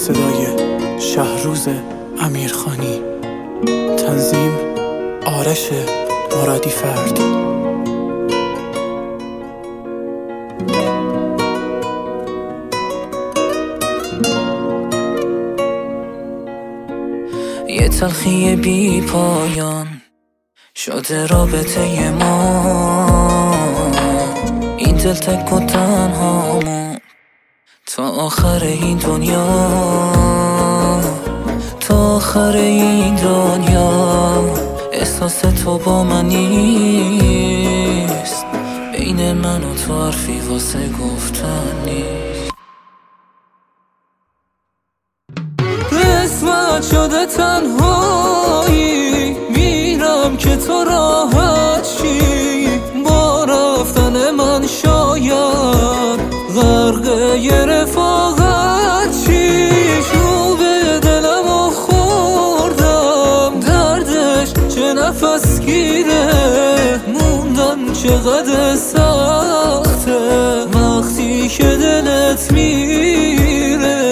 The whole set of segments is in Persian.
صدای شهروز امیرخانی، تنظیم آرش مرادی فرد. یه تلخی بی پایان شده رابطه ما، این دل تک و تنهامون تا آخر این دنیا، تا آخر این دنیا. احساس تو با من نیست، بین من و تو حرفی واسه گفتن نیست. قسمت شده تنهایی، میرم که تو راحت شی. با رفتن من شاید غرق یه رفاقت شی. شو به دلمو خوردم، دردش چه نفس گیره. موندن چقدر سخته وقتی که دلت میره.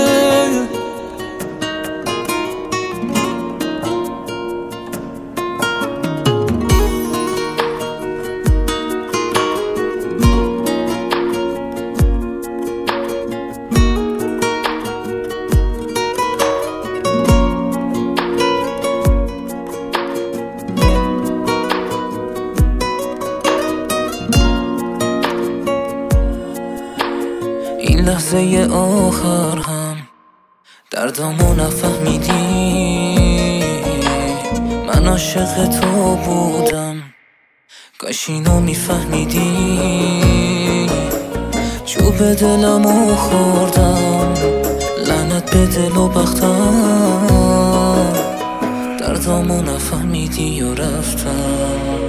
این لحظه آخر هم دردامو نفهمیدی. من عاشق تو بودم، کاش اینو میفهمیدی. چوب دلمو خوردم، لعنت به دل و بختم. دردامو نفهمیدی و رفتم.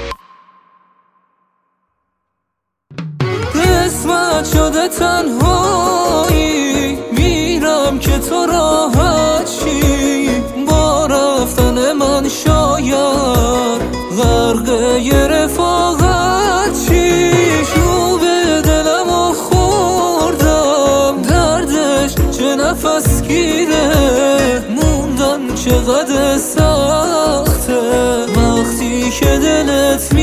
قسمت شده تنهایی، میرم که تو راحت شی. با رفتن من شاید غرق یه رفاقت شی. شو به دلمو خوردم، دردش چه نفس گیره. موندن چقدر سخته وقتی که دلت